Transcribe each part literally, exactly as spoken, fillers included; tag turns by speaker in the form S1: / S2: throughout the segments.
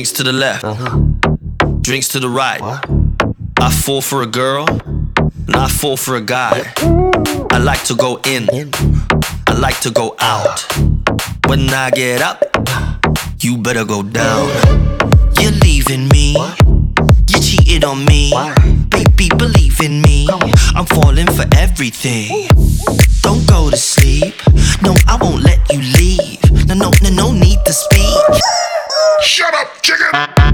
S1: Drinks to the left,
S2: Uh-huh.
S1: drinks to the right.
S2: What?
S1: I fall for a girl, and I fall for a guy. I like to go in,
S2: In.
S1: I like to go out. When I get up, you better go down. You're leaving me,
S2: What?
S1: you cheated on me.
S2: Why?
S1: Baby, believe in me, I'm falling for everything. Don't go to sleep, no, I won't let you leave. No, no, no, no need to speak.
S3: Shut up, chicken!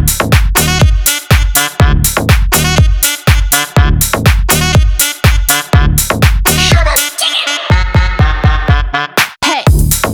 S3: Shut up!
S4: Hey.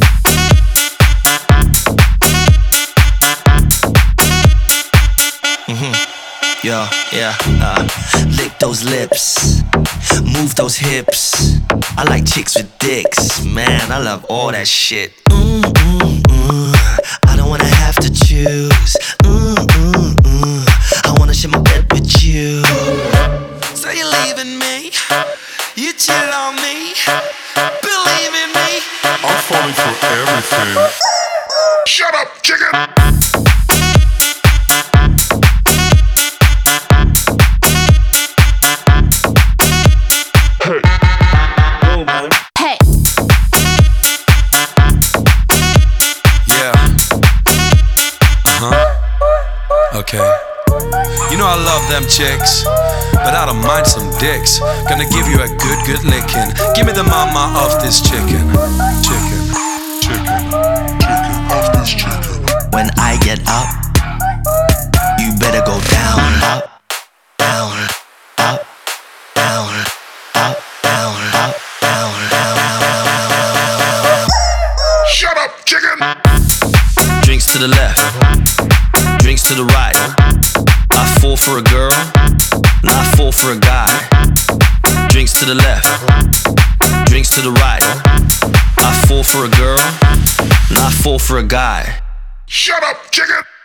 S1: Yeah, yeah, uh, lick those lips, move those hips. I like chicks with dicks, man, I love all that shit. Mm, mm, mm. I don't wanna have to choose. Mm, mm, mm. I wanna share my bed with you. So you're leaving me, you cheated on me. Believe in me,
S3: I'm falling for everything. Shut up, chicken!
S4: Hey.
S5: Yeah. Uh-huh. Okay. You know I love them chicks, but I don't mind some dicks. Gonna give you a good, good licking. Give me the mama of this chicken. Chicken.
S3: Chicken. Chicken off this chicken.
S1: when I get up, you better go down, up, down, up, down, up, down, up, down, down, down, down.
S3: Shut up, chicken!
S1: Drinks to the left, drinks to the right. I fall for a girl, and I fall for a guy. Drinks to the left, drinks to the right. I fall for a girl, and I fall for a guy.
S3: Shut up, chicken!